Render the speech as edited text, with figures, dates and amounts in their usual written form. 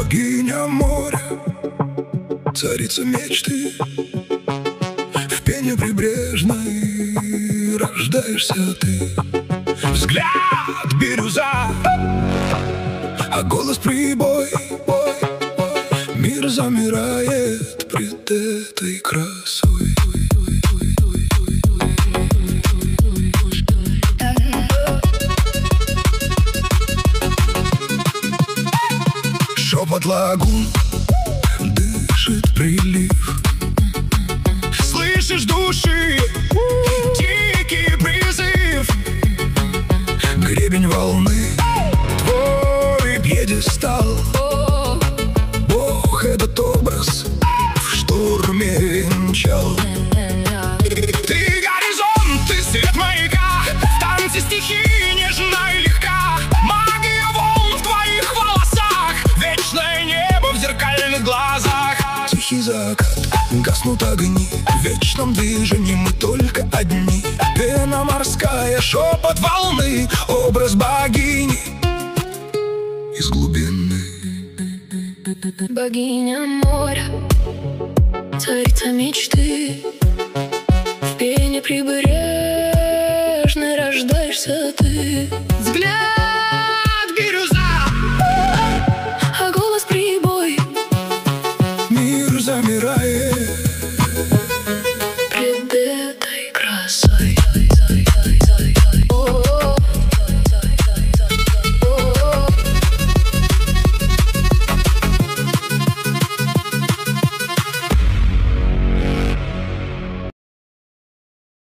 Богиня моря, царица мечты, в пене прибрежной рождаешься ты. Взгляд бирюза, а голос прибой. Мир замирает пред этой красой. Шепот лагун, дышит прилив. Слышишь души, дикий призыв. Гребень волны, твой пьедестал. Бог этот образ в штурме венчал. Ты горизонт, ты свет маяка, в танце стихии нежна и легка. Магия волн в твоих волосах, вечное небо в зеркальных глазах. Тихий закат, гаснут огни, в вечном движении мы только одни. Пена морская, шепот волны, образ богини из глубины. Богиня моря, царица мечты, в пене прибрежной рождаешься ты. Взгляд бирюза,